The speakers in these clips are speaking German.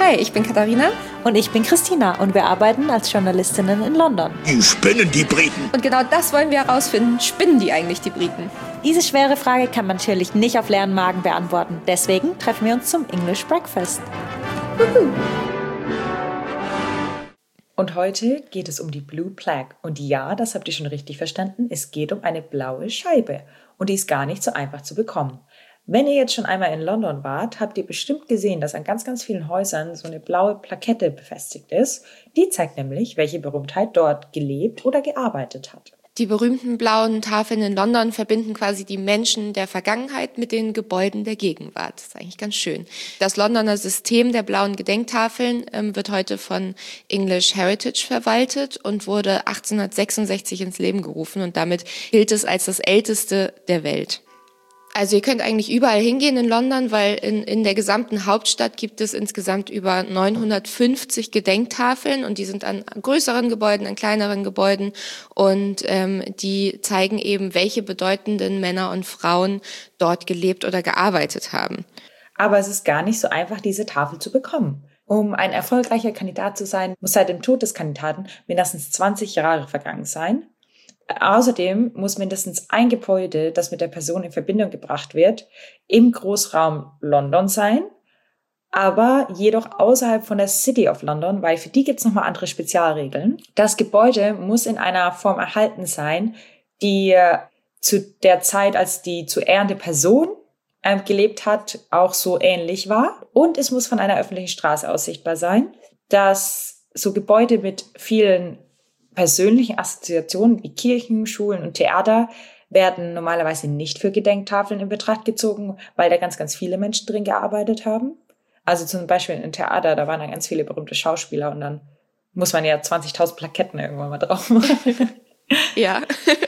Hi, ich bin Katharina. Und ich bin Christina und wir arbeiten als Journalistinnen in London. Die spinnen, die Briten. Und genau das wollen wir herausfinden. Spinnen die eigentlich, die Briten? Diese schwere Frage kann man natürlich nicht auf leeren Magen beantworten. Deswegen treffen wir uns zum English Breakfast. Und heute geht es um die Blue Plague. Und ja, das habt ihr schon richtig verstanden, es geht um eine blaue Scheibe. Und die ist gar nicht so einfach zu bekommen. Wenn ihr jetzt schon einmal in London wart, habt ihr bestimmt gesehen, dass an ganz, ganz vielen Häusern so eine blaue Plakette befestigt ist. Die zeigt nämlich, welche Berühmtheit dort gelebt oder gearbeitet hat. Die berühmten blauen Tafeln in London verbinden quasi die Menschen der Vergangenheit mit den Gebäuden der Gegenwart. Das ist eigentlich ganz schön. Das Londoner System der blauen Gedenktafeln wird heute von English Heritage verwaltet und wurde 1866 ins Leben gerufen und damit gilt es als das älteste der Welt. Also ihr könnt eigentlich überall hingehen in London, weil in der gesamten Hauptstadt gibt es insgesamt über 950 Gedenktafeln und die sind an größeren Gebäuden, an kleineren Gebäuden und die zeigen eben, welche bedeutenden Männer und Frauen dort gelebt oder gearbeitet haben. Aber es ist gar nicht so einfach, diese Tafel zu bekommen. Um ein erfolgreicher Kandidat zu sein, muss seit dem Tod des Kandidaten mindestens 20 Jahre vergangen sein. Außerdem muss mindestens ein Gebäude, das mit der Person in Verbindung gebracht wird, im Großraum London sein, aber jedoch außerhalb von der City of London, weil für die gibt es nochmal andere Spezialregeln. Das Gebäude muss in einer Form erhalten sein, die zu der Zeit, als die zu ehrende Person gelebt hat, auch so ähnlich war. Und es muss von einer öffentlichen Straße aus sichtbar sein, dass so Gebäude mit vielen persönlichen Assoziationen wie Kirchen, Schulen und Theater werden normalerweise nicht für Gedenktafeln in Betracht gezogen, weil da ganz, ganz viele Menschen drin gearbeitet haben. Also zum Beispiel im Theater, da waren dann ganz viele berühmte Schauspieler und dann muss man ja 20.000 Plaketten irgendwann mal drauf machen. Ja.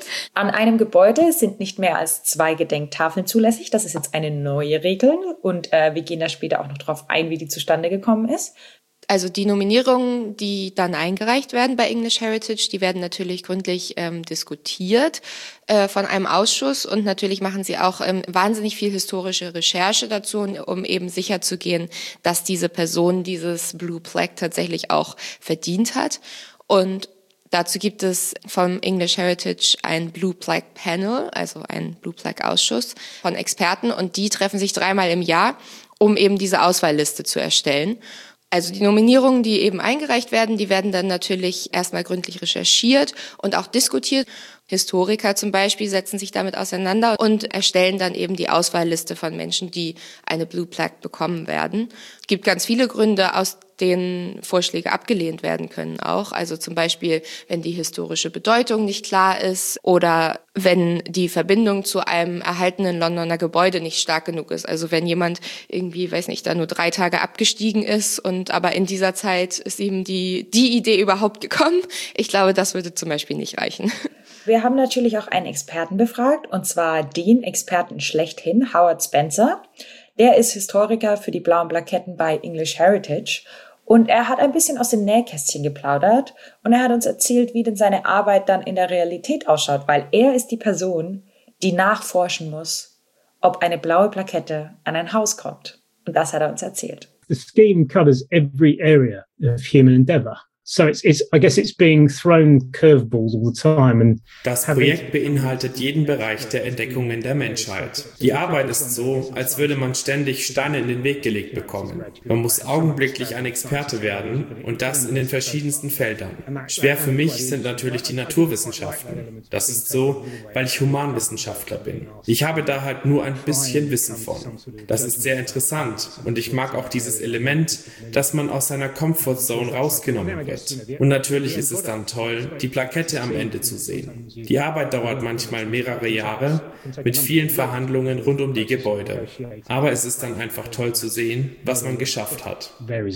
An einem Gebäude sind nicht mehr als 2 Gedenktafeln zulässig. Das ist jetzt eine neue Regel und wir gehen da später auch noch drauf ein, wie die zustande gekommen ist. Also die Nominierungen, die dann eingereicht werden bei English Heritage, die werden natürlich gründlich diskutiert von einem Ausschuss und natürlich machen sie auch wahnsinnig viel historische Recherche dazu, um eben sicherzugehen, dass diese Person dieses Blue Plaque tatsächlich auch verdient hat. Und dazu gibt es vom English Heritage ein Blue Plaque Panel, also ein Blue Plaque Ausschuss von Experten und die treffen sich 3-mal im Jahr, um eben diese Auswahlliste zu erstellen. Also die Nominierungen, die eben eingereicht werden, die werden dann natürlich erstmal gründlich recherchiert und auch diskutiert. Historiker zum Beispiel setzen sich damit auseinander und erstellen dann eben die Auswahlliste von Menschen, die eine Blue Plaque bekommen werden. Es gibt ganz viele Gründe, aus denen Vorschläge abgelehnt werden können auch. Also zum Beispiel, wenn die historische Bedeutung nicht klar ist oder wenn die Verbindung zu einem erhaltenen Londoner Gebäude nicht stark genug ist. Also wenn jemand irgendwie, weiß nicht, da nur 3 Tage abgestiegen ist und aber in dieser Zeit ist ihm die Idee überhaupt gekommen. Ich glaube, das würde zum Beispiel nicht reichen. Wir haben natürlich auch einen Experten befragt, und zwar den Experten schlechthin, Howard Spencer. Der ist Historiker für die blauen Plaketten bei English Heritage und er hat ein bisschen aus dem Nähkästchen geplaudert und er hat uns erzählt, wie denn seine Arbeit dann in der Realität ausschaut, weil er ist die Person, die nachforschen muss, ob eine blaue Plakette an ein Haus kommt. Und das hat er uns erzählt. The scheme covers every area of human endeavour. So I guess it's being thrown curveballs all the time. And das Projekt beinhaltet jeden Bereich der Entdeckungen der Menschheit. Die Arbeit ist so, als würde man ständig Steine in den Weg gelegt bekommen. Man muss augenblicklich ein Experte werden und das in den verschiedensten Feldern. Schwer für mich sind natürlich die Naturwissenschaften. Das ist so, weil ich Humanwissenschaftler bin. Ich habe da halt nur ein bisschen Wissen von. Das ist sehr interessant und ich mag auch dieses Element, dass man aus seiner Comfortzone rausgenommen wird. Und natürlich ist es dann toll, die Plakette am Ende zu sehen. Die Arbeit dauert manchmal mehrere Jahre mit vielen Verhandlungen rund um die Gebäude. Aber es ist dann einfach toll zu sehen, was man geschafft hat.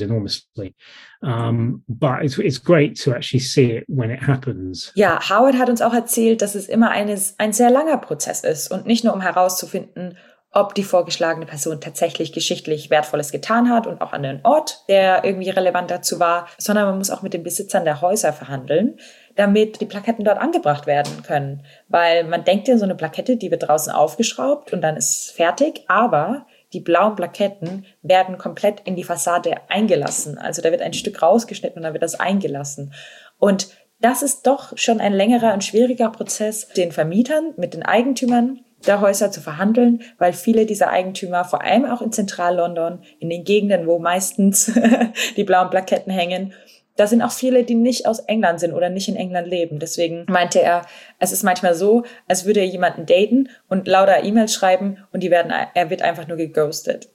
But it's great to actually see it when it happens. Ja, Howard hat uns auch erzählt, dass es immer ein sehr langer Prozess ist und nicht nur um herauszufinden, ob die vorgeschlagene Person tatsächlich geschichtlich Wertvolles getan hat und auch an den Ort, der irgendwie relevant dazu war, sondern man muss auch mit den Besitzern der Häuser verhandeln, damit die Plaketten dort angebracht werden können. Weil man denkt ja, so eine Plakette, die wird draußen aufgeschraubt und dann ist es fertig, aber die blauen Plaketten werden komplett in die Fassade eingelassen. Also da wird ein Stück rausgeschnitten und dann wird das eingelassen. Und das ist doch schon ein längerer und schwieriger Prozess, den Vermietern mit den Eigentümern der Häuser zu verhandeln, weil viele dieser Eigentümer, vor allem auch in Zentral-London, in den Gegenden, wo meistens die blauen Plaketten hängen, da sind auch viele, die nicht aus England sind oder nicht in England leben. Deswegen meinte er, es ist manchmal so, als würde er jemanden daten und lauter E-Mails schreiben und er wird einfach nur geghostet.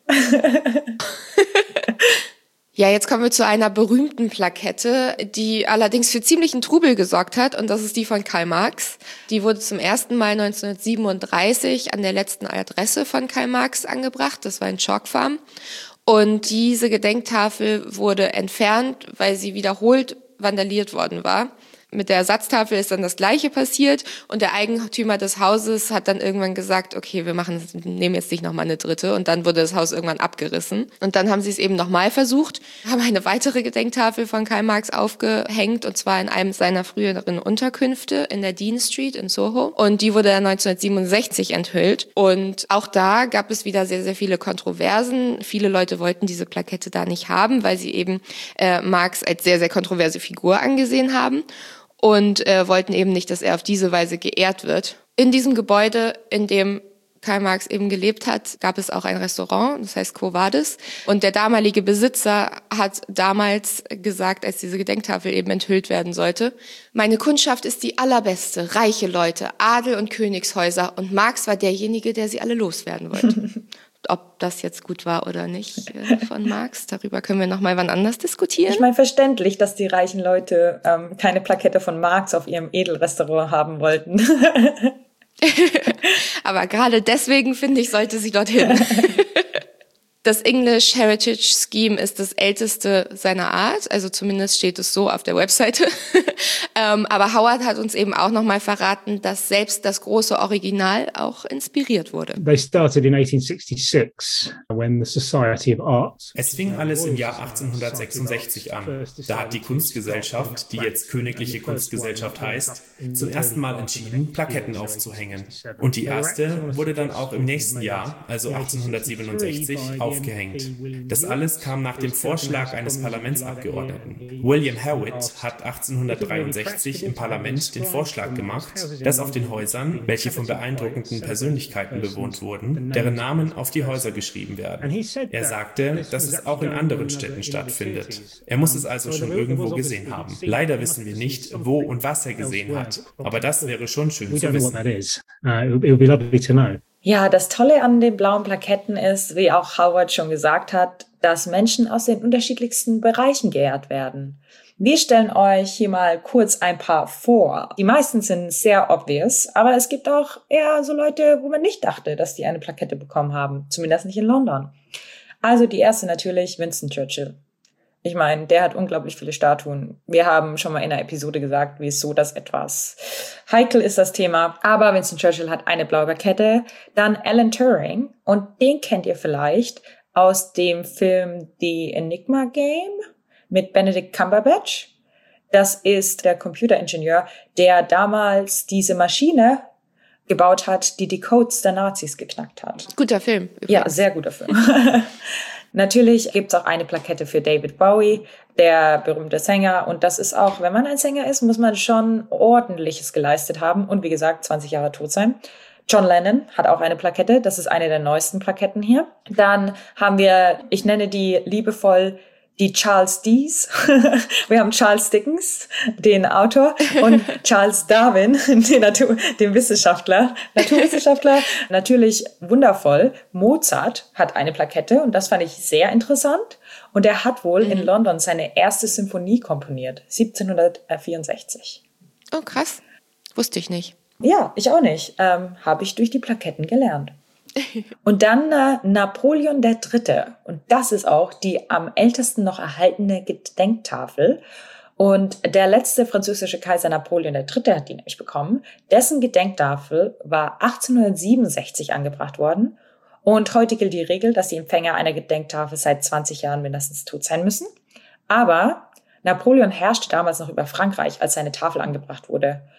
Ja, jetzt kommen wir zu einer berühmten Plakette, die allerdings für ziemlichen Trubel gesorgt hat, und das ist die von Karl Marx. Die wurde zum ersten Mal 1937 an der letzten Adresse von Karl Marx angebracht, das war in Chalk Farm. Und diese Gedenktafel wurde entfernt, weil sie wiederholt vandaliert worden war. Mit der Ersatztafel ist dann das Gleiche passiert und der Eigentümer des Hauses hat dann irgendwann gesagt, okay, wir nehmen jetzt nicht nochmal eine dritte, und dann wurde das Haus irgendwann abgerissen. Und dann haben sie es eben nochmal versucht, haben eine weitere Gedenktafel von Karl Marx aufgehängt, und zwar in einem seiner früheren Unterkünfte in der Dean Street in Soho, und die wurde dann 1967 enthüllt. Und auch da gab es wieder sehr, sehr viele Kontroversen. Viele Leute wollten diese Plakette da nicht haben, weil sie eben Marx als sehr, sehr kontroverse Figur angesehen haben. Und wollten eben nicht, dass er auf diese Weise geehrt wird. In diesem Gebäude, in dem Karl Marx eben gelebt hat, gab es auch ein Restaurant, das heißt Quo Vadis. Und der damalige Besitzer hat damals gesagt, als diese Gedenktafel eben enthüllt werden sollte: Meine Kundschaft ist die allerbeste, reiche Leute, Adel und Königshäuser, und Marx war derjenige, der sie alle loswerden wollte. Ob das jetzt gut war oder nicht von Marx, darüber können wir nochmal wann anders diskutieren. Ich meine, verständlich, dass die reichen Leute keine Plakette von Marx auf ihrem Edelrestaurant haben wollten. Aber gerade deswegen, finde ich, sollte sie dorthin. Das English Heritage Scheme ist das älteste seiner Art, also zumindest steht es so auf der Webseite. Aber Howard hat uns eben auch nochmal verraten, dass selbst das große Original auch inspiriert wurde. They started in 1866 when the Society of Arts. Es fing alles im Jahr 1866 an. Da hat die Kunstgesellschaft, die jetzt Königliche Kunstgesellschaft heißt, zum ersten Mal entschieden, Plaketten aufzuhängen. Und die erste wurde dann auch im nächsten Jahr, also 1867, aufgehängt. Das alles kam nach dem Vorschlag eines Parlamentsabgeordneten. William Howitt hat 1863 im Parlament den Vorschlag gemacht, dass auf den Häusern, welche von beeindruckenden Persönlichkeiten bewohnt wurden, deren Namen auf die Häuser geschrieben werden. Er sagte, dass es auch in anderen Städten stattfindet. Er muss es also schon irgendwo gesehen haben. Leider wissen wir nicht, wo und was er gesehen hat, aber das wäre schon schön zu wissen. Ja, das Tolle an den blauen Plaketten ist, wie auch Howard schon gesagt hat, dass Menschen aus den unterschiedlichsten Bereichen geehrt werden. Wir stellen euch hier mal kurz ein paar vor. Die meisten sind sehr obvious, aber es gibt auch eher so Leute, wo man nicht dachte, dass die eine Plakette bekommen haben. Zumindest nicht in London. Also die erste natürlich Winston Churchill. Ich meine, der hat unglaublich viele Statuen. Wir haben schon mal in einer Episode gesagt, wieso das etwas heikel ist, das Thema. Aber Winston Churchill hat eine blaue Plakette. Dann Alan Turing. Und den kennt ihr vielleicht aus dem Film The Enigma Game mit Benedict Cumberbatch. Das ist der Computeringenieur, der damals diese Maschine gebaut hat, die Codes der Nazis geknackt hat. Guter Film. Übrigens. Ja, sehr guter Film. Natürlich gibt's auch eine Plakette für David Bowie, der berühmte Sänger. Und das ist auch, wenn man ein Sänger ist, muss man schon Ordentliches geleistet haben und wie gesagt 20 Jahre tot sein. John Lennon hat auch eine Plakette. Das ist eine der neuesten Plaketten hier. Dann haben wir, ich nenne die liebevoll die Charles D's. Wir haben Charles Dickens, den Autor, und Charles Darwin, den Naturwissenschaftler. Natürlich wundervoll. Mozart hat eine Plakette und das fand ich sehr interessant. Und er hat wohl in London seine erste Symphonie komponiert, 1764. Oh, krass. Wusste ich nicht. Ja, ich auch nicht. Habe ich durch die Plaketten gelernt. Und dann Napoleon III. Und das ist auch die am ältesten noch erhaltene Gedenktafel. Und der letzte französische Kaiser Napoleon III. Hat die nämlich bekommen. Dessen Gedenktafel war 1867 angebracht worden. Und heute gilt die Regel, dass die Empfänger einer Gedenktafel seit 20 Jahren mindestens tot sein müssen. Aber Napoleon herrschte damals noch über Frankreich, als seine Tafel angebracht wurde.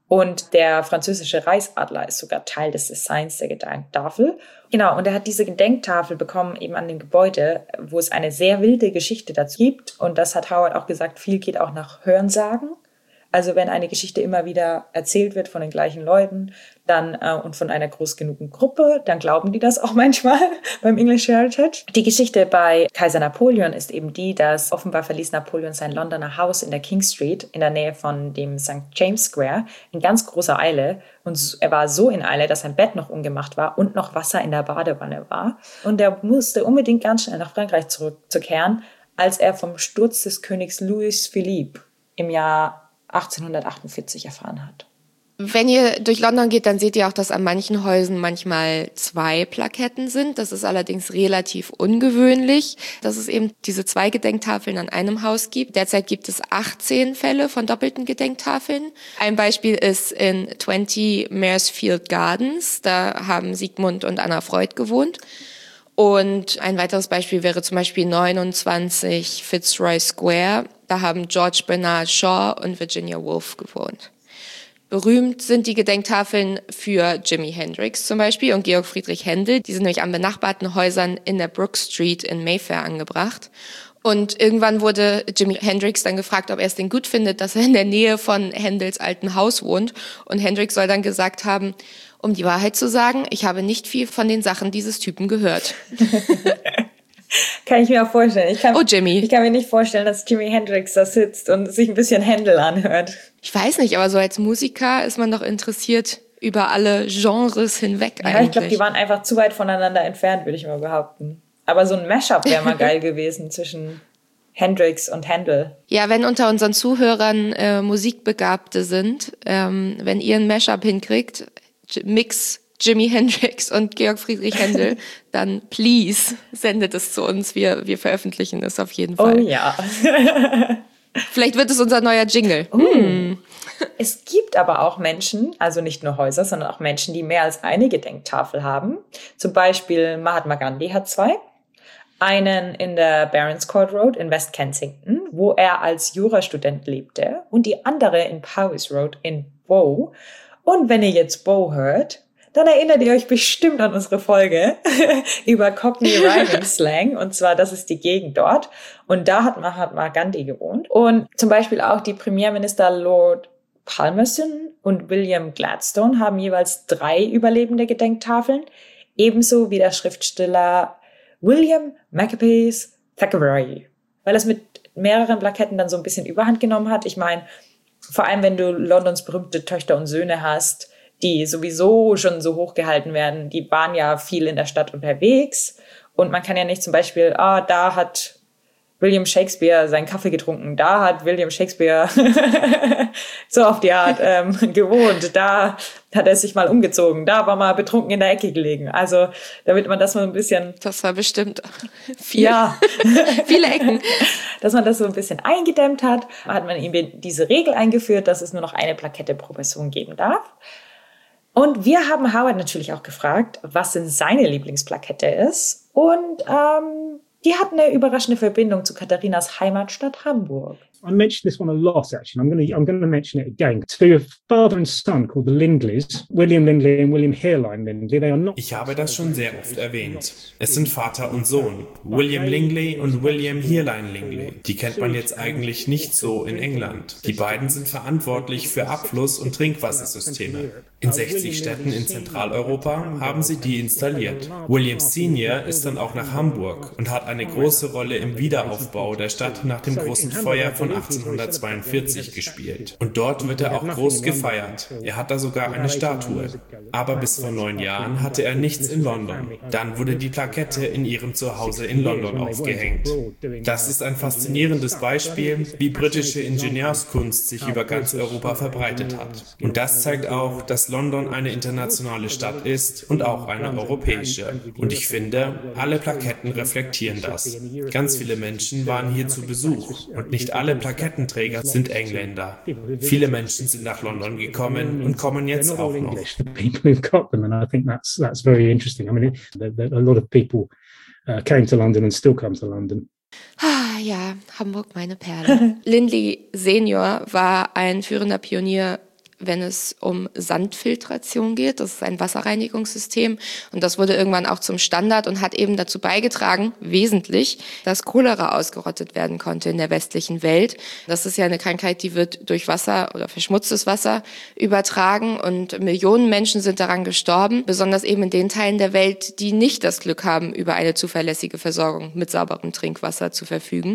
Und der französische Reichsadler ist sogar Teil des Designs der Gedenktafel. Genau, und er hat diese Gedenktafel bekommen eben an dem Gebäude, wo es eine sehr wilde Geschichte dazu gibt. Und das hat Howard auch gesagt, viel geht auch nach Hörensagen. Also wenn eine Geschichte immer wieder erzählt wird von den gleichen Leuten dann und von einer groß genugen Gruppe, dann glauben die das auch manchmal beim English Heritage. Die Geschichte bei Kaiser Napoleon ist eben die, dass offenbar verließ Napoleon sein Londoner Haus in der King Street in der Nähe von dem St. James Square in ganz großer Eile. Und er war so in Eile, dass sein Bett noch umgemacht war und noch Wasser in der Badewanne war. Und er musste unbedingt ganz schnell nach Frankreich zurückzukehren, als er vom Sturz des Königs Louis Philippe im Jahr 1848 erfahren hat. Wenn ihr durch London geht, dann seht ihr auch, dass an manchen Häusern manchmal 2 Plaketten sind. Das ist allerdings relativ ungewöhnlich, dass es eben diese 2 Gedenktafeln an einem Haus gibt. Derzeit gibt es 18 Fälle von doppelten Gedenktafeln. Ein Beispiel ist in 20 Maresfield Gardens. Da haben Sigmund und Anna Freud gewohnt. Und ein weiteres Beispiel wäre zum Beispiel 29 Fitzroy Square. Da haben George Bernard Shaw und Virginia Woolf gewohnt. Berühmt sind die Gedenktafeln für Jimi Hendrix zum Beispiel und Georg Friedrich Händel. Die sind nämlich an benachbarten Häusern in der Brook Street in Mayfair angebracht. Und irgendwann wurde Jimi Hendrix dann gefragt, ob er es denn gut findet, dass er in der Nähe von Händels alten Haus wohnt. Und Hendrix soll dann gesagt haben, um die Wahrheit zu sagen, ich habe nicht viel von den Sachen dieses Typen gehört. Kann ich mir auch vorstellen. Ich kann mir nicht vorstellen, dass Jimi Hendrix da sitzt und sich ein bisschen Händel anhört. Ich weiß nicht, aber so als Musiker ist man doch interessiert über alle Genres hinweg eigentlich. Ja, ich glaube, die waren einfach zu weit voneinander entfernt, würde ich mal behaupten. Aber so ein Mashup wäre mal geil gewesen zwischen Hendrix und Händel. Ja, wenn unter unseren Zuhörern Musikbegabte sind, wenn ihr ein Mashup hinkriegt, Mix Jimi Hendrix und Georg Friedrich Händel, dann please sendet es zu uns. Wir veröffentlichen es auf jeden Fall. Oh ja. Vielleicht wird es unser neuer Jingle. Es gibt aber auch Menschen, also nicht nur Häuser, sondern auch Menschen, die mehr als eine Gedenktafel haben. Zum Beispiel Mahatma Gandhi hat 2. Einen in der Barons Court Road in West Kensington, wo er als Jurastudent lebte, und die andere in Powys Road in Bow. Und wenn ihr jetzt Bow hört, dann erinnert ihr euch bestimmt an unsere Folge über Cockney Rhyming Slang. Und zwar, das ist die Gegend dort. Und da hat Mahatma Gandhi gewohnt. Und zum Beispiel auch die Premierminister Lord Palmerston und William Gladstone haben jeweils 3 überlebende Gedenktafeln. Ebenso wie der Schriftsteller William Makepeace Thackeray. Weil es mit mehreren Plaketten dann so ein bisschen Überhand genommen hat. Ich meine, vor allem wenn du Londons berühmte Töchter und Söhne hast, die sowieso schon so hoch gehalten werden, die waren ja viel in der Stadt unterwegs. Und man kann ja nicht zum Beispiel, da hat William Shakespeare seinen Kaffee getrunken, da hat William Shakespeare so auf die Art gewohnt, da hat er sich mal umgezogen, da war mal betrunken in der Ecke gelegen. Also damit man das mal ein bisschen... Das war bestimmt viele Ecken. Dass man das so ein bisschen eingedämmt hat, hat man eben diese Regel eingeführt, dass es nur noch eine Plakette pro Person geben darf. Und wir haben Howard natürlich auch gefragt, was denn seine Lieblingsplakette ist. Und die hat eine überraschende Verbindung zu Katharinas Heimatstadt Hamburg. I mentioned this one a lot, actually. I'm going to mention it again. To a father and son called the Lindleys, William Lindley and William Heerline Lindley, they are not... Ich habe das schon sehr oft erwähnt. Es sind Vater und Sohn, William Lingley und William Heerline Lingley. Die kennt man jetzt eigentlich nicht so in England. Die beiden sind verantwortlich für Abfluss- und Trinkwassersysteme. In 60 Städten in Zentraleuropa haben sie die installiert. William Senior ist dann auch nach Hamburg und hat eine große Rolle im Wiederaufbau der Stadt nach dem großen Feuer von 1842 gespielt. Und dort wird er auch groß gefeiert. Er hat da sogar eine Statue. Aber bis vor 9 Jahren hatte er nichts in London. Dann wurde die Plakette in ihrem Zuhause in London aufgehängt. Das ist ein faszinierendes Beispiel, wie britische Ingenieurskunst sich über ganz Europa verbreitet hat. Und das zeigt auch, dass London eine internationale Stadt ist und auch eine europäische. Und ich finde, alle Plaketten reflektieren das. Ganz viele Menschen waren hier zu Besuch und nicht alle Plakettenträger sind Engländer. Viele Menschen sind nach London gekommen und kommen jetzt auch noch. People who've got them, and I think that's very interesting. I mean, a lot of people came to London and still come to London. Ja, Hamburg, meine Perle. Lindley Senior war ein führender Pionier wenn es um Sandfiltration geht. Das ist ein Wasserreinigungssystem und das wurde irgendwann auch zum Standard und hat eben dazu beigetragen, wesentlich, dass Cholera ausgerottet werden konnte in der westlichen Welt. Das ist ja eine Krankheit, die wird durch Wasser oder verschmutztes Wasser übertragen und Millionen Menschen sind daran gestorben, besonders eben in den Teilen der Welt, die nicht das Glück haben, über eine zuverlässige Versorgung mit sauberem Trinkwasser zu verfügen.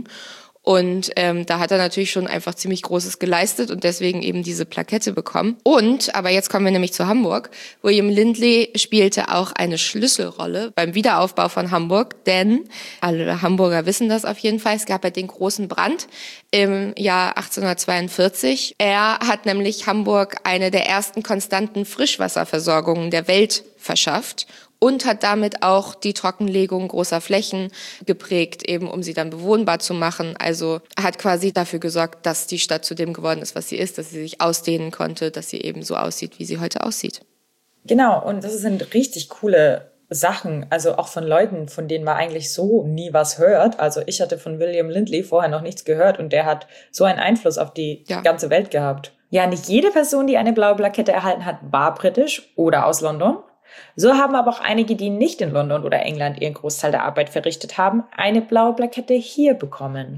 Und da hat er natürlich schon einfach ziemlich Großes geleistet und deswegen eben diese Plakette bekommen. Und, aber jetzt kommen wir nämlich zu Hamburg. William Lindley spielte auch eine Schlüsselrolle beim Wiederaufbau von Hamburg, denn alle Hamburger wissen das auf jeden Fall. Es gab ja den großen Brand im Jahr 1842. Er hat nämlich Hamburg eine der ersten konstanten Frischwasserversorgungen der Welt verschafft. Und hat damit auch die Trockenlegung großer Flächen geprägt, eben um sie dann bewohnbar zu machen. Also hat quasi dafür gesorgt, dass die Stadt zu dem geworden ist, was sie ist, dass sie sich ausdehnen konnte, dass sie eben so aussieht, wie sie heute aussieht. Genau, und das sind richtig coole Sachen, also auch von Leuten, von denen man eigentlich so nie was hört. Also ich hatte von William Lindley vorher noch nichts gehört und der hat so einen Einfluss auf die ganze Welt gehabt. Ja, nicht jede Person, die eine blaue Plakette erhalten hat, war britisch oder aus London. So haben aber auch einige, die nicht in London oder England ihren Großteil der Arbeit verrichtet haben, eine blaue Plakette hier bekommen.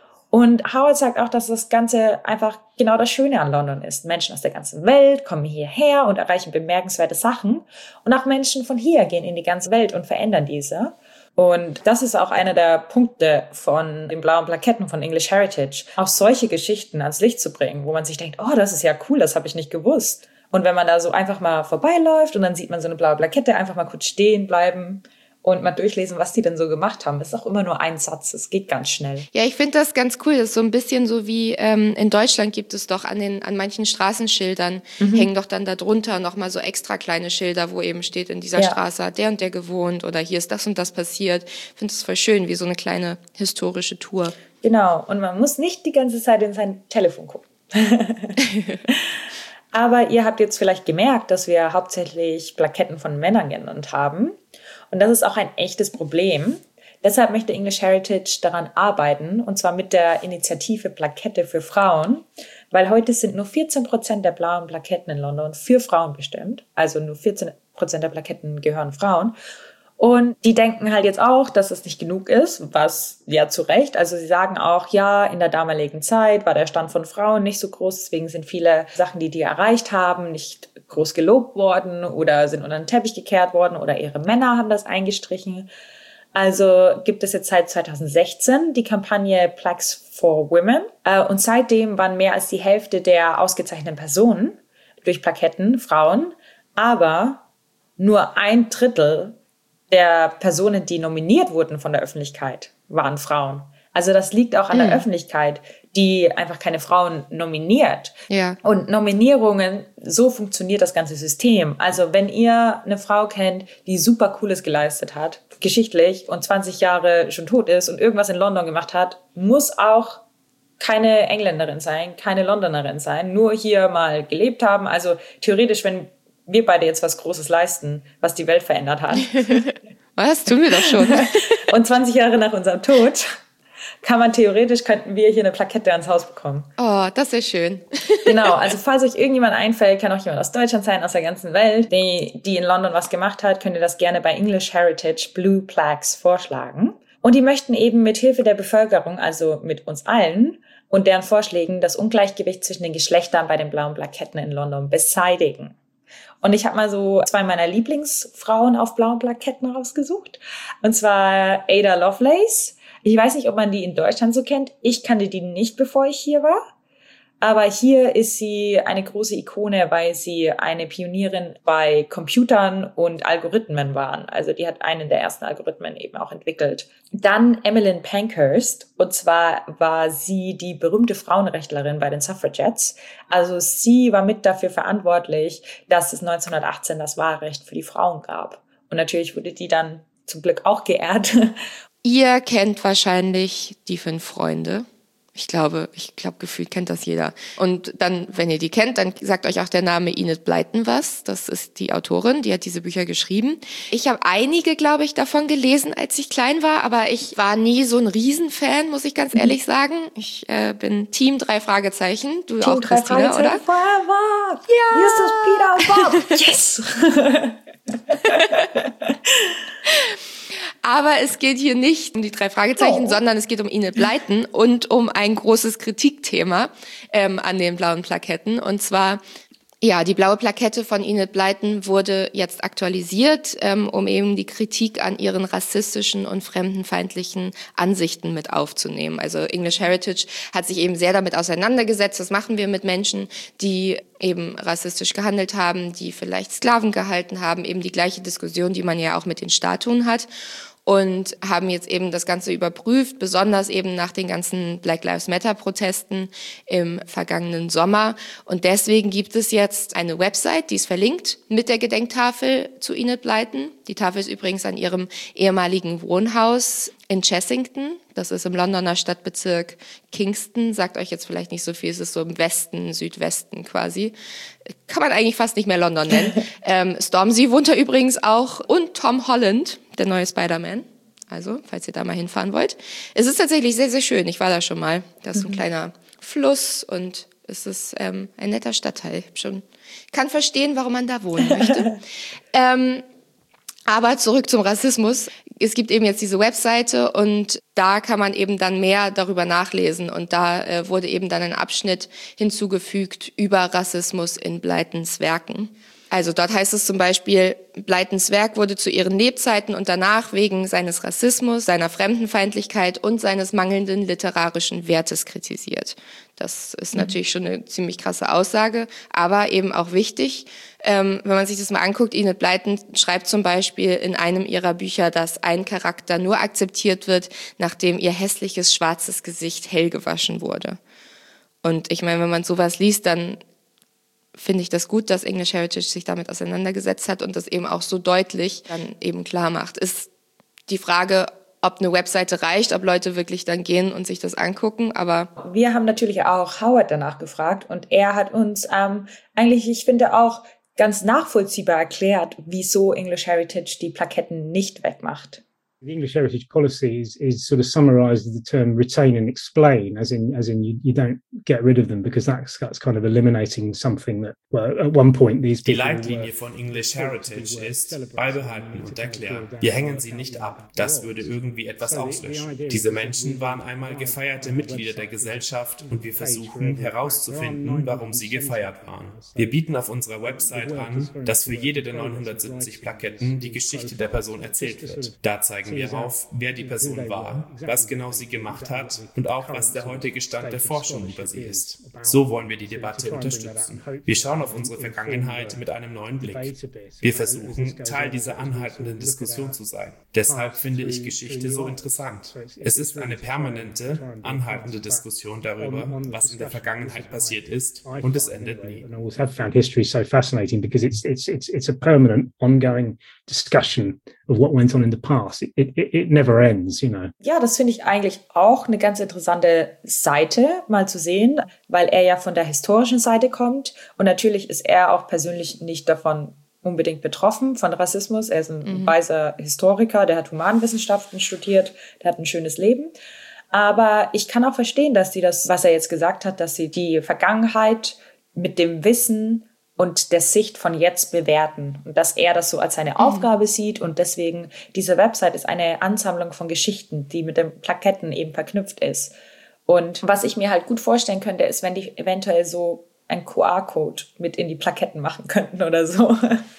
Und Howard sagt auch, dass das Ganze einfach genau das Schöne an London ist. Menschen aus der ganzen Welt kommen hierher und erreichen bemerkenswerte Sachen. Und auch Menschen von hier gehen in die ganze Welt und verändern diese. Und das ist auch einer der Punkte von den blauen Plaketten von English Heritage, auch solche Geschichten ans Licht zu bringen, wo man sich denkt, oh, das ist ja cool, das habe ich nicht gewusst. Und wenn man da so einfach mal vorbeiläuft und dann sieht man so eine blaue Plakette, einfach mal kurz stehen bleiben und mal durchlesen, was die denn so gemacht haben. Das ist auch immer nur ein Satz, es geht ganz schnell. Ja, ich finde das ganz cool. Das ist so ein bisschen so wie in Deutschland gibt es doch an manchen Straßenschildern, hängen doch dann da drunter nochmal so extra kleine Schilder, wo eben steht, in dieser Straße hat der und der gewohnt oder hier ist das und das passiert. Ich finde es voll schön, wie so eine kleine historische Tour. Genau, und man muss nicht die ganze Zeit in sein Telefon gucken. Aber ihr habt jetzt vielleicht gemerkt, dass wir hauptsächlich Plaketten von Männern genannt haben. Und das ist auch ein echtes Problem. Deshalb möchte English Heritage daran arbeiten, und zwar mit der Initiative Plakette für Frauen, weil heute sind nur 14% der blauen Plaketten in London für Frauen bestimmt. Also nur 14% der Plaketten gehören Frauen. Und die denken halt jetzt auch, dass es nicht genug ist, was ja zu Recht. Also sie sagen auch, ja, in der damaligen Zeit war der Stand von Frauen nicht so groß, deswegen sind viele Sachen, die erreicht haben, nicht groß gelobt worden oder sind unter den Teppich gekehrt worden oder ihre Männer haben das eingestrichen. Also gibt es jetzt seit 2016 die Kampagne Plaques for Women und seitdem waren mehr als die Hälfte der ausgezeichneten Personen durch Plaketten Frauen, aber nur 1/3 der Personen, die nominiert wurden von der Öffentlichkeit, waren Frauen. Also das liegt auch an der Öffentlichkeit, die einfach keine Frauen nominiert. Ja. Und Nominierungen, so funktioniert das ganze System. Also wenn ihr eine Frau kennt, die super Cooles geleistet hat, geschichtlich und 20 Jahre schon tot ist und irgendwas in London gemacht hat, muss auch keine Engländerin sein, keine Londonerin sein, nur hier mal gelebt haben. Also theoretisch, wenn wir beide jetzt was Großes leisten, was die Welt verändert hat. Was? Tun wir doch schon. Und 20 Jahre nach unserem Tod könnten wir hier eine Plakette ans Haus bekommen. Oh, das ist schön. Genau, also falls euch irgendjemand einfällt, kann auch jemand aus Deutschland sein, aus der ganzen Welt, die in London was gemacht hat, könnt ihr das gerne bei English Heritage Blue Plaques vorschlagen. Und die möchten eben mit Hilfe der Bevölkerung, also mit uns allen und deren Vorschlägen, das Ungleichgewicht zwischen den Geschlechtern bei den blauen Plaketten in London beseitigen. Und ich habe mal so 2 meiner Lieblingsfrauen auf blauen Plaketten rausgesucht. Und zwar Ada Lovelace. Ich weiß nicht, ob man die in Deutschland so kennt. Ich kannte die nicht, bevor ich hier war. Aber hier ist sie eine große Ikone, weil sie eine Pionierin bei Computern und Algorithmen war. Also die hat einen der ersten Algorithmen eben auch entwickelt. Dann Emmeline Pankhurst. Und zwar war sie die berühmte Frauenrechtlerin bei den Suffragettes. Also sie war mit dafür verantwortlich, dass es 1918 das Wahlrecht für die Frauen gab. Und natürlich wurde die dann zum Glück auch geehrt. Ihr kennt wahrscheinlich die 5 Freunde. Ich glaube, gefühlt kennt das jeder. Und dann, wenn ihr die kennt, dann sagt euch auch der Name Enid Blyton was. Das ist die Autorin, die hat diese Bücher geschrieben. Ich habe einige, glaube ich, davon gelesen, als ich klein war, aber ich war nie so ein Riesenfan, muss ich ganz ehrlich sagen. Ich bin Team 3 Fragezeichen. Du Team auch, Christina, oder? Forever! Ja! Justus, Peter und Bob! Yes! Aber es geht hier nicht um die 3 Fragezeichen, sondern es geht um Enid Blyton und um ein großes Kritikthema an den blauen Plaketten. Und zwar, ja, die blaue Plakette von Enid Blyton wurde jetzt aktualisiert, um eben die Kritik an ihren rassistischen und fremdenfeindlichen Ansichten mit aufzunehmen. Also English Heritage hat sich eben sehr damit auseinandergesetzt. Was machen wir mit Menschen, die eben rassistisch gehandelt haben, die vielleicht Sklaven gehalten haben, eben die gleiche Diskussion, die man ja auch mit den Statuen hat. Und haben jetzt eben das Ganze überprüft, besonders eben nach den ganzen Black Lives Matter Protesten im vergangenen Sommer. Und deswegen gibt es jetzt eine Website, die ist verlinkt mit der Gedenktafel zu Enid Blyton. Die Tafel ist übrigens an ihrem ehemaligen Wohnhaus in Chessington. Das ist im Londoner Stadtbezirk Kingston. Sagt euch jetzt vielleicht nicht so viel, es ist so im Westen, Südwesten quasi. Kann man eigentlich fast nicht mehr London nennen. Stormzy wohnt da übrigens auch und Tom Holland, der neue Spider-Man. Also, falls ihr da mal hinfahren wollt. Es ist tatsächlich sehr, sehr schön. Ich war da schon mal. Da ist so ein kleiner Fluss und es ist ein netter Stadtteil. Kann verstehen, warum man da wohnen möchte. Aber zurück zum Rassismus. Es gibt eben jetzt diese Webseite und da kann man eben dann mehr darüber nachlesen. Und da wurde eben dann ein Abschnitt hinzugefügt über Rassismus in Blytons Werken. Also dort heißt es zum Beispiel, Blytons Werk wurde zu ihren Lebzeiten und danach wegen seines Rassismus, seiner Fremdenfeindlichkeit und seines mangelnden literarischen Wertes kritisiert. Das ist natürlich schon eine ziemlich krasse Aussage, aber eben auch wichtig. Wenn man sich das mal anguckt, Enid Blyton schreibt zum Beispiel in einem ihrer Bücher, dass ein Charakter nur akzeptiert wird, nachdem ihr hässliches schwarzes Gesicht hell gewaschen wurde. Und ich meine, wenn man sowas liest, dann finde ich das gut, dass English Heritage sich damit auseinandergesetzt hat und das eben auch so deutlich dann eben klar macht. Ist die Frage, ob eine Webseite reicht, ob Leute wirklich dann gehen und sich das angucken, aber... Wir haben natürlich auch Howard danach gefragt und er hat uns eigentlich, ich finde auch, ganz nachvollziehbar erklärt, wieso English Heritage die Plaketten nicht wegmacht. The English Heritage Policy is sort of summarised as the term retain and explain, as in you don't get rid of them because that's kind of eliminating something that, well, at one point these Die people Leitlinie von English Heritage ist beibehalten und erklären. Wir hängen sie nicht ab. Das würde irgendwie etwas auslöschen. Diese Menschen waren einmal gefeierte Mitglieder der Gesellschaft und wir versuchen herauszufinden, warum sie gefeiert waren. Wir bieten auf unserer Website an, dass für jede der 970 Plaketten die Geschichte der Person erzählt wird. Da zeigen wir auf, wer die Person war, was genau sie gemacht hat und auch, was der heutige Stand der Forschung über sie ist. So wollen wir die Debatte unterstützen. Wir schauen auf unsere Vergangenheit mit einem neuen Blick. Wir versuchen, Teil dieser anhaltenden Diskussion zu sein. Deshalb finde ich Geschichte so interessant. Es ist eine permanente, anhaltende Diskussion darüber, was in der Vergangenheit passiert ist, und es endet nie. I always have found history so fascinating because it's a permanent, ongoing discussion of what went on in the past. It never ends, you know. Ja, das finde ich eigentlich auch eine ganz interessante Seite mal zu sehen, weil er ja von der historischen Seite kommt und natürlich ist er auch persönlich nicht davon unbedingt betroffen von Rassismus. Er ist ein weißer Historiker, der hat Humanwissenschaften studiert, der hat ein schönes Leben. Aber ich kann auch verstehen, dass sie das, was er jetzt gesagt hat, dass sie die Vergangenheit mit dem Wissen und der Sicht von jetzt bewerten und dass er das so als seine Aufgabe sieht und deswegen diese Website ist eine Ansammlung von Geschichten, die mit den Plaketten eben verknüpft ist. Und was ich mir halt gut vorstellen könnte, ist, wenn die eventuell so einen QR-Code mit in die Plaketten machen könnten oder so.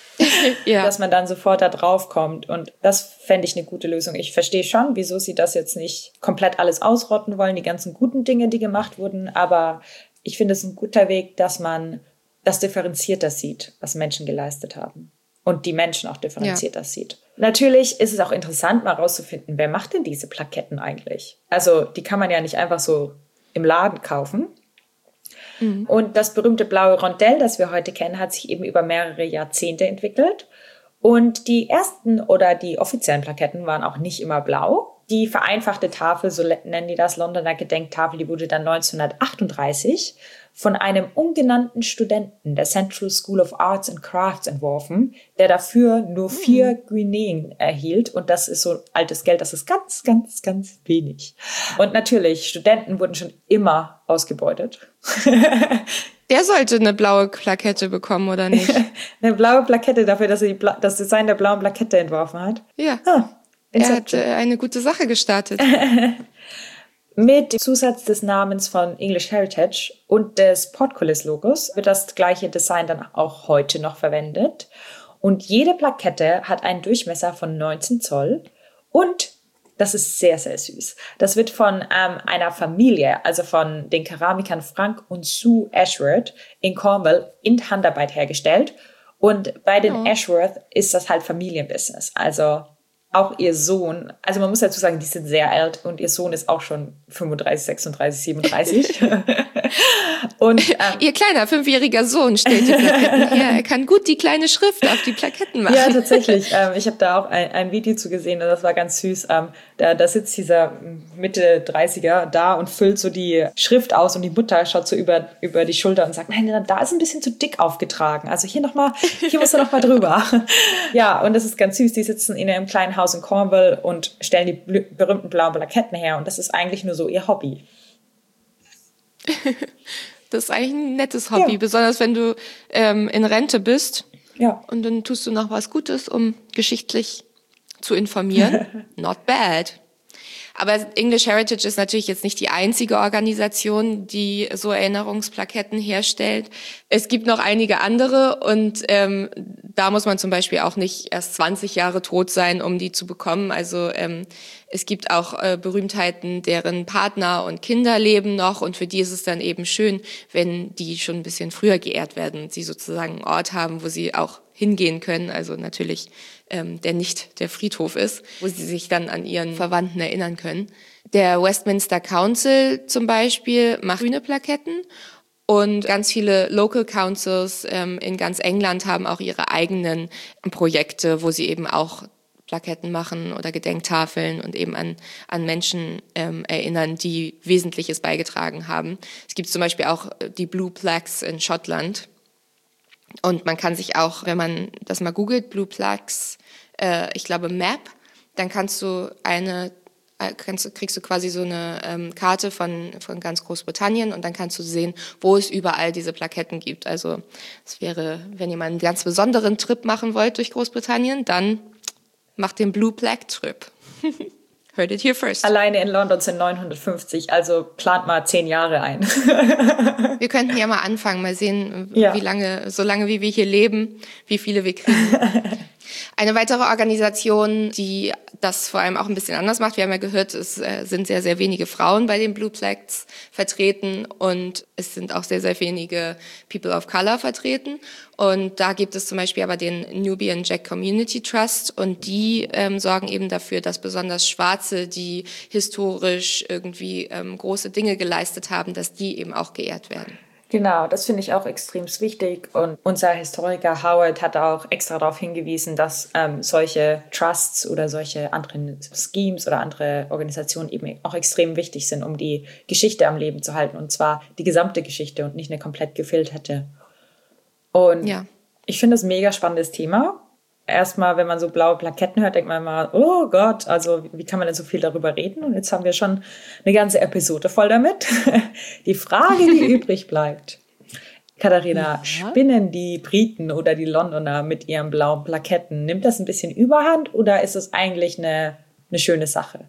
Ja. Dass man dann sofort da drauf kommt. Und das fände ich eine gute Lösung. Ich verstehe schon, wieso sie das jetzt nicht komplett alles ausrotten wollen, die ganzen guten Dinge, die gemacht wurden. Aber ich finde es ein guter Weg, dass man das differenzierter sieht, was Menschen geleistet haben. Und die Menschen auch differenzierter sieht. Natürlich ist es auch interessant, mal rauszufinden, wer macht denn diese Plaketten eigentlich? Also die kann man ja nicht einfach so im Laden kaufen. Und das berühmte blaue Rondell, das wir heute kennen, hat sich eben über mehrere Jahrzehnte entwickelt. Und die ersten oder die offiziellen Plaketten waren auch nicht immer blau. Die vereinfachte Tafel, so nennen die das, Londoner Gedenktafel, die wurde dann 1938 von einem ungenannten Studenten der Central School of Arts and Crafts entworfen, der dafür nur 4 Guineen erhielt. Und das ist so altes Geld, das ist ganz, ganz, ganz wenig. Und natürlich, Studenten wurden schon immer ausgebeutet. Der sollte eine blaue Plakette bekommen, oder nicht? Eine blaue Plakette dafür, dass er das Design der blauen Plakette entworfen hat. Ja. Er hat eine gute Sache gestartet. Mit dem Zusatz des Namens von English Heritage und des Portcullis-Logos wird das gleiche Design dann auch heute noch verwendet. Und jede Plakette hat einen Durchmesser von 19 Zoll. Und, das ist sehr, sehr süß, das wird von einer Familie, also von den Keramikern Frank und Sue Ashworth in Cornwall in Handarbeit hergestellt. Und bei den Ashworth ist das halt Familienbusiness. Also auch ihr Sohn, also man muss dazu sagen, die sind sehr alt und ihr Sohn ist auch schon 35, 36, 37. Und ihr kleiner 5-jähriger Sohn stellt die Plaketten her. Er kann gut die kleine Schrift auf die Plaketten machen. Ja, tatsächlich. Ich habe da auch ein Video zu gesehen und das war ganz süß. Da sitzt dieser Mitte 30er da und füllt so die Schrift aus und die Mutter schaut so über die Schulter und sagt, nein, da ist ein bisschen zu dick aufgetragen. Also hier musst du noch mal drüber. Ja, und das ist ganz süß. Die sitzen in einem kleinen Haus in Cornwall und stellen die berühmten blauen Plaketten her und das ist eigentlich nur so ihr Hobby. Das ist eigentlich ein nettes Hobby, besonders wenn du in Rente bist. Ja. Und dann tust du noch was Gutes, um geschichtlich zu informieren. Not bad. Aber English Heritage ist natürlich jetzt nicht die einzige Organisation, die so Erinnerungsplaketten herstellt. Es gibt noch einige andere und da muss man zum Beispiel auch nicht erst 20 Jahre tot sein, um die zu bekommen. Also es gibt auch Berühmtheiten, deren Partner und Kinder leben noch und für die ist es dann eben schön, wenn die schon ein bisschen früher geehrt werden und sie sozusagen einen Ort haben, wo sie auch hingehen können. Also natürlich der nicht der Friedhof ist, wo sie sich dann an ihren Verwandten erinnern können. Der Westminster Council zum Beispiel macht grüne Plaketten und ganz viele Local Councils in ganz England haben auch ihre eigenen Projekte, wo sie eben auch Plaketten machen oder Gedenktafeln und eben an Menschen erinnern, die Wesentliches beigetragen haben. Es gibt zum Beispiel auch die Blue Plaques in Schottland. Und man kann sich auch, wenn man das mal googelt, Blue Plaques, ich glaube Map, dann kriegst du quasi so eine Karte von ganz Großbritannien und dann kannst du sehen, wo es überall diese Plaketten gibt. Also es wäre, wenn ihr mal einen ganz besonderen Trip machen wollt durch Großbritannien, dann macht den Blue Plaque Trip. Heard it here first. Alleine in London sind 950, also plant mal 10 Jahre ein. Wir könnten ja mal anfangen, mal sehen, so lange wie wir hier leben, wie viele wir kriegen. Eine weitere Organisation, die das vor allem auch ein bisschen anders macht, wir haben ja gehört, es sind sehr, sehr wenige Frauen bei den Blue Plaques vertreten und es sind auch sehr, sehr wenige People of Color vertreten. Und da gibt es zum Beispiel aber den Nubian Jack Community Trust und die sorgen eben dafür, dass besonders Schwarze, die historisch irgendwie große Dinge geleistet haben, dass die eben auch geehrt werden. Genau, das finde ich auch extrem wichtig und unser Historiker Howard hat auch extra darauf hingewiesen, dass solche Trusts oder solche anderen Schemes oder andere Organisationen eben auch extrem wichtig sind, um die Geschichte am Leben zu halten und zwar die gesamte Geschichte und nicht eine komplett gefilterte. Und ich finde das ein mega spannendes Thema. Erstmal, wenn man so blaue Plaketten hört, denkt man immer, oh Gott, also wie kann man denn so viel darüber reden? Und jetzt haben wir schon eine ganze Episode voll damit. Die Frage, die übrig bleibt. Katharina, spinnen die Briten oder die Londoner mit ihren blauen Plaketten? Nimmt das ein bisschen Überhand oder ist es eigentlich eine schöne Sache?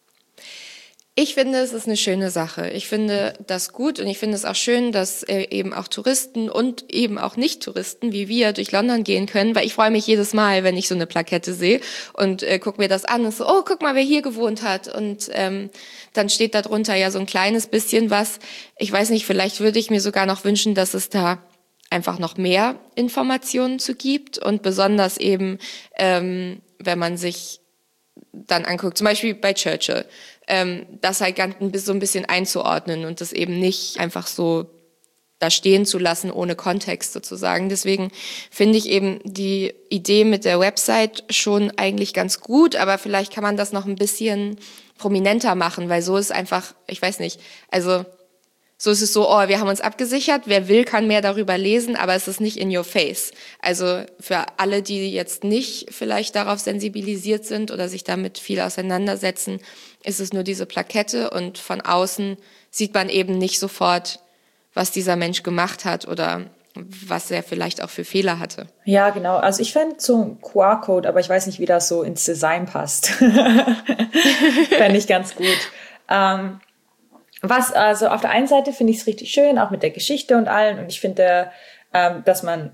Ich finde, es ist eine schöne Sache. Ich finde das gut und ich finde es auch schön, dass eben auch Touristen und eben auch Nicht-Touristen wie wir durch London gehen können, weil ich freue mich jedes Mal, wenn ich so eine Plakette sehe und gucke mir das an und so, oh, guck mal, wer hier gewohnt hat und dann steht da drunter ja so ein kleines bisschen was. Ich weiß nicht, vielleicht würde ich mir sogar noch wünschen, dass es da einfach noch mehr Informationen zu gibt und besonders eben, wenn man sich dann anguckt, zum Beispiel bei das halt so ein bisschen einzuordnen und das eben nicht einfach so da stehen zu lassen, ohne Kontext sozusagen. Deswegen finde ich eben die Idee mit der Website schon eigentlich ganz gut, aber vielleicht kann man das noch ein bisschen prominenter machen, weil so ist einfach, ich weiß nicht, also so ist es so, wir haben uns abgesichert, wer will, kann mehr darüber lesen, aber es ist nicht in your face. Also für alle, die jetzt nicht vielleicht darauf sensibilisiert sind oder sich damit viel auseinandersetzen, ist es nur diese Plakette und von außen sieht man eben nicht sofort, was dieser Mensch gemacht hat oder was er vielleicht auch für Fehler hatte. Ja, genau. Also ich fände so ein QR-Code, aber ich weiß nicht, wie das so ins Design passt. Fände ich ganz gut. Also auf der einen Seite finde ich es richtig schön, auch mit der Geschichte und allen. Und ich finde, dass man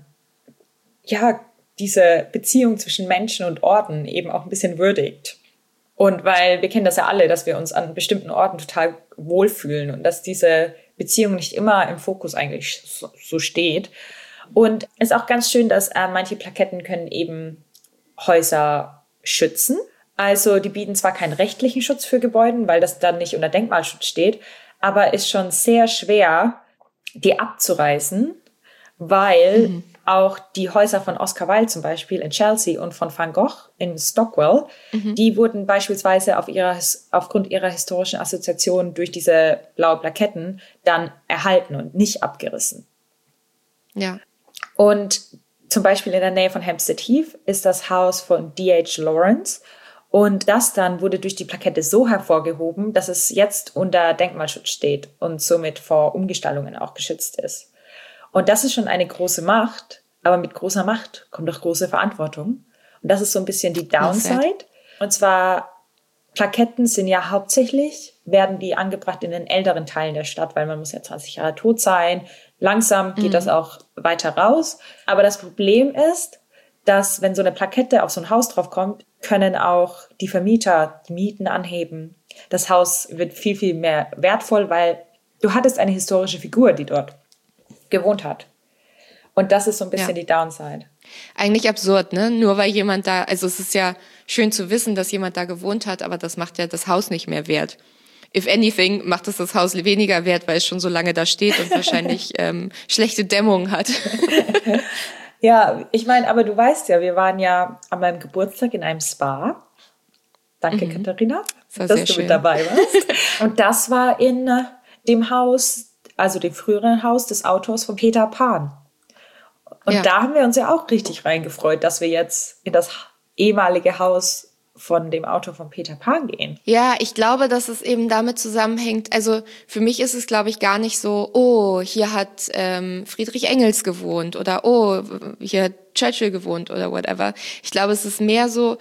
diese Beziehung zwischen Menschen und Orten eben auch ein bisschen würdigt. Und weil wir kennen das ja alle, dass wir uns an bestimmten Orten total wohlfühlen und dass diese Beziehung nicht immer im Fokus eigentlich so steht. Und es ist auch ganz schön, dass manche Plaketten können eben Häuser schützen. Also die bieten zwar keinen rechtlichen Schutz für Gebäude, weil das dann nicht unter Denkmalschutz steht, aber ist schon sehr schwer, die abzureißen, weil auch die Häuser von Oscar Wilde zum Beispiel in Chelsea und von Van Gogh in Stockwell, die wurden beispielsweise aufgrund ihrer historischen Assoziation durch diese blaue Plaketten dann erhalten und nicht abgerissen. Ja. Und zum Beispiel in der Nähe von Hampstead Heath ist das Haus von D.H. Lawrence. Und das dann wurde durch die Plakette so hervorgehoben, dass es jetzt unter Denkmalschutz steht und somit vor Umgestaltungen auch geschützt ist. Und das ist schon eine große Macht, aber mit großer Macht kommt auch große Verantwortung. Und das ist so ein bisschen die Downside. Und zwar, Plaketten sind ja werden die angebracht in den älteren Teilen der Stadt, weil man muss ja 20 Jahre tot sein. Langsam geht das auch weiter raus. Aber das Problem ist, dass wenn so eine Plakette auf so ein Haus drauf kommt, können auch die Vermieter die Mieten anheben. Das Haus wird viel, viel mehr wertvoll, weil du hattest eine historische Figur, die dort gewohnt hat. Und das ist so ein bisschen die Downside. Eigentlich absurd, ne? Nur weil jemand da, also es ist ja schön zu wissen, dass jemand da gewohnt hat, aber das macht ja das Haus nicht mehr wert. If anything, macht es das Haus weniger wert, weil es schon so lange da steht und wahrscheinlich schlechte Dämmung hat. Ja, ich meine, aber du weißt ja, wir waren ja an meinem Geburtstag in einem Spa. Danke, Katharina, dass du schön. mit dabei warst. Und das war in dem Haus, also dem früheren Haus des Autors von Peter Pan. Und da haben wir uns ja auch richtig reingefreut, dass wir jetzt in das ehemalige Haus von dem Autor von Peter Pan gehen. Ja, ich glaube, dass es eben damit zusammenhängt. Also für mich ist es, glaube ich, gar nicht so, hier hat Friedrich Engels gewohnt oder hier hat Churchill gewohnt oder whatever. Ich glaube, es ist mehr so,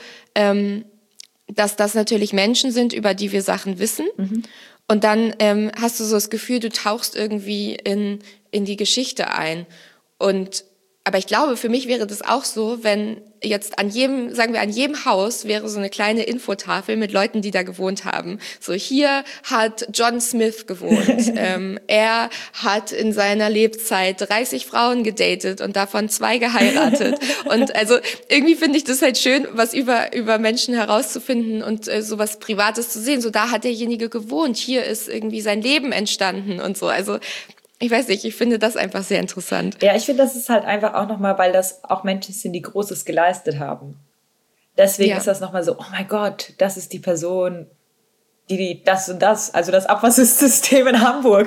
dass das natürlich Menschen sind, über die wir Sachen wissen. Und dann hast du so das Gefühl, du tauchst irgendwie in die Geschichte ein. Aber ich glaube, für mich wäre das auch so, wenn jetzt an jedem Haus wäre so eine kleine Infotafel mit Leuten, die da gewohnt haben. So, hier hat John Smith gewohnt. Er hat in seiner Lebzeit 30 Frauen gedatet und davon 2 geheiratet. Und also irgendwie finde ich das halt schön, was über Menschen herauszufinden und sowas Privates zu sehen. So, da hat derjenige gewohnt. Hier ist irgendwie sein Leben entstanden und so. Also, ich weiß nicht, ich finde das einfach sehr interessant. Ja, ich finde, das ist halt einfach auch nochmal, weil das auch Menschen sind, die Großes geleistet haben. Deswegen ist das nochmal so, oh mein Gott, das ist die Person, die das und das, also das Abwassersystem in Hamburg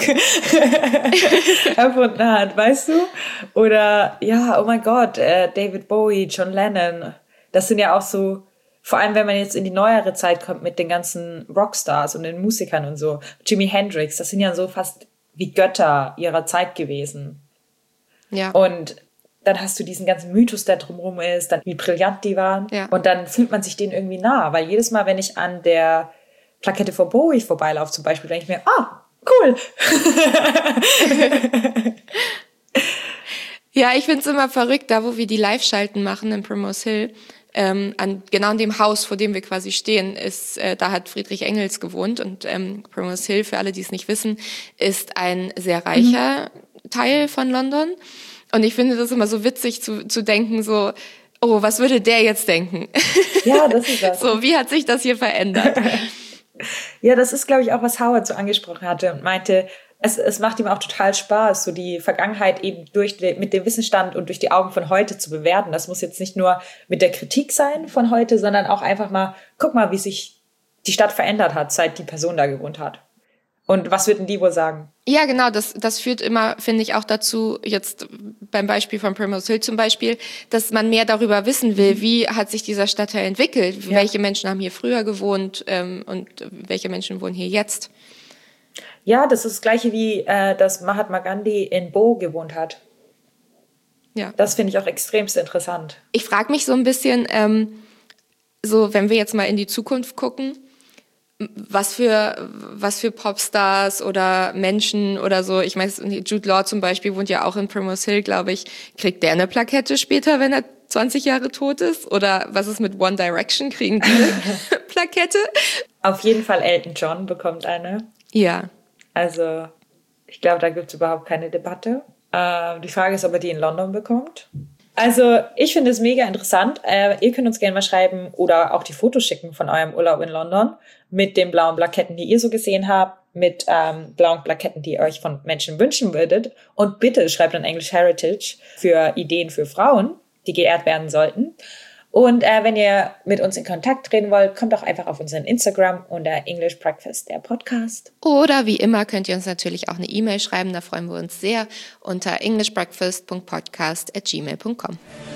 erfunden hat, weißt du? Oder, ja, oh mein Gott, David Bowie, John Lennon. Das sind ja auch so, vor allem wenn man jetzt in die neuere Zeit kommt mit den ganzen Rockstars und den Musikern und so. Jimi Hendrix, das sind ja so fast wie Götter ihrer Zeit gewesen. Ja. Und dann hast du diesen ganzen Mythos, der drumherum ist, dann wie brillant die waren. Ja. Und dann fühlt man sich denen irgendwie nah, weil jedes Mal, wenn ich an der Plakette von Bowie vorbeilaufe zum Beispiel, denke ich mir, cool. Ja, ich finde es immer verrückt, da wo wir die Live-Schalten machen in Primrose Hill, genau an dem Haus, vor dem wir quasi stehen, da hat Friedrich Engels gewohnt und Primrose Hill, für alle, die es nicht wissen, ist ein sehr reicher Teil von London. Und ich finde das immer so witzig zu denken, so, was würde der jetzt denken? Ja, das ist das. So, wie hat sich das hier verändert? Ja, das ist, glaube ich, auch, was Howard so angesprochen hatte und meinte, Es macht ihm auch total Spaß, so die Vergangenheit eben mit dem Wissensstand und durch die Augen von heute zu bewerten. Das muss jetzt nicht nur mit der Kritik sein von heute, sondern auch einfach mal, guck mal, wie sich die Stadt verändert hat, seit die Person da gewohnt hat. Und was würden die wohl sagen? Ja, genau, das führt immer, finde ich, auch dazu, jetzt beim Beispiel von Primrose Hill zum Beispiel, dass man mehr darüber wissen will, wie hat sich dieser Stadtteil entwickelt, welche Menschen haben hier früher gewohnt und welche Menschen wohnen hier jetzt. Ja, das ist das Gleiche wie, dass Mahatma Gandhi in Bo gewohnt hat. Ja. Das finde ich auch extremst interessant. Ich frage mich so ein bisschen, so wenn wir jetzt mal in die Zukunft gucken, was für Popstars oder Menschen oder so, ich meine, Jude Law zum Beispiel wohnt ja auch in Primrose Hill, glaube ich, kriegt der eine Plakette später, wenn er 20 Jahre tot ist? Oder was ist mit One Direction, kriegen die eine Plakette? Auf jeden Fall Elton John bekommt eine. Ja. Also, ich glaube, da gibt es überhaupt keine Debatte. Die Frage ist, ob er die in London bekommt. Also, ich finde es mega interessant. Ihr könnt uns gerne mal schreiben oder auch die Fotos schicken von eurem Urlaub in London mit den blauen Plaketten, die ihr so gesehen habt, mit blauen Plaketten, die ihr euch von Menschen wünschen würdet. Und bitte schreibt an English Heritage für Ideen für Frauen, die geehrt werden sollten. Und wenn ihr mit uns in Kontakt treten wollt, kommt doch einfach auf unseren Instagram unter English Breakfast, der Podcast. Oder wie immer könnt ihr uns natürlich auch eine E-Mail schreiben, da freuen wir uns sehr, unter englishbreakfast.podcast@gmail.com.